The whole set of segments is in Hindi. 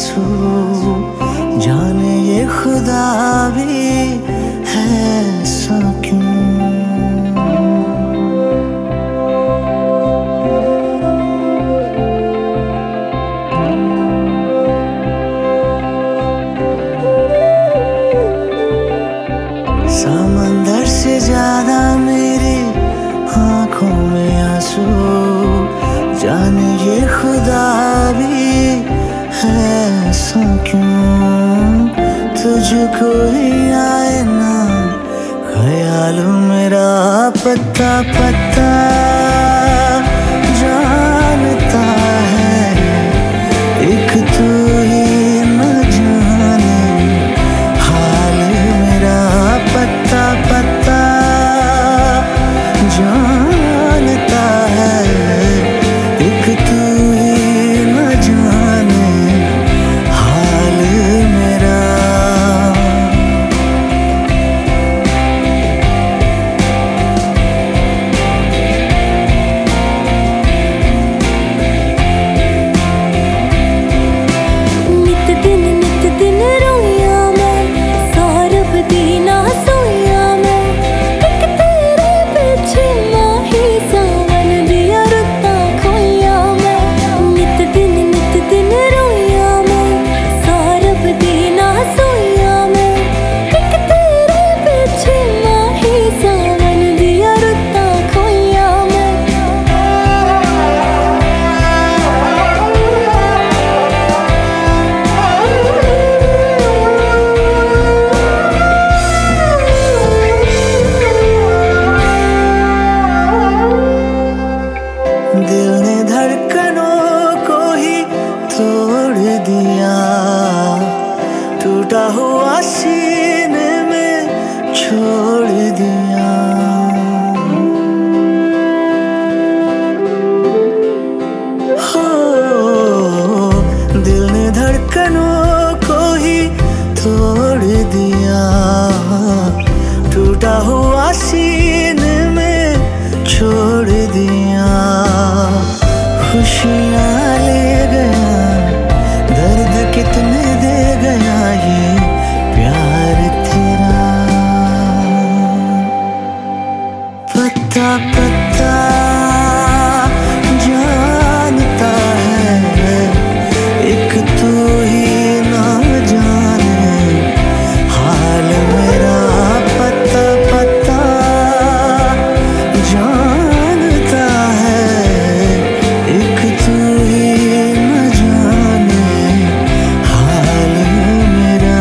आंसू, जाने ये खुदा भी है ऐसा क्यों। समंदर से ज्यादा मेरी आंखों में आंसू, जाने ये खुदा भी है ऐसा क्यों। तुझको ही आए ना ख्याल मेरा पत्ता पत्ता, जानता है एक तू ही न जाने हाल मेरा पत्ता पत्ता, जानता है एक तू ही न जाने हाल मेरा। नित दिन रोया मैं, सौरभ दी ना सोया मैं, एक तेरे पीछे माही सावन दिया रुत्ता खोया मैं। नित दिन रोया मैं, सौरभ दी ना सोया मैं, एक तेरे पीछे माही सावन दिया रुत्ता खोया मैं। दिल ने धड़कनों को ही तोड़ दिया, टूटा हुआ सीने में छोड़ दिया। हो दिल ने धड़कनों को ही तोड़ दिया, टूटा हुआ सीने में छोड़ दिया। खुशियाँ ले गया, दर्द कितने दे गया ये प्यार तेरा। पत्ता पत्ता जानता है एक तू ही ना जाने हाल मेरा पत्ता पत्ता, जानता है एक तू ही न जाने हाल मेरा।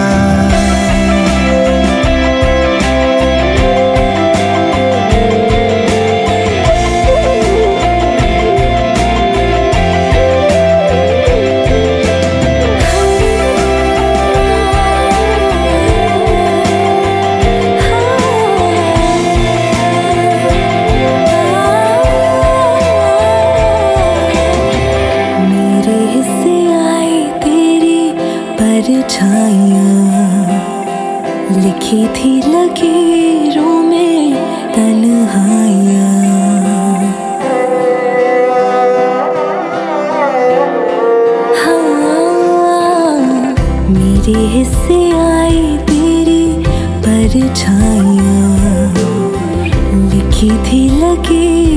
मेरे हिस्से आई तेरी परछाइयाँ, लिखी थी लकीरों में तन्हाइयाँ। हाँ, मेरे हिस्से आई तेरी परछाइयाँ, लिखी थी लकीरों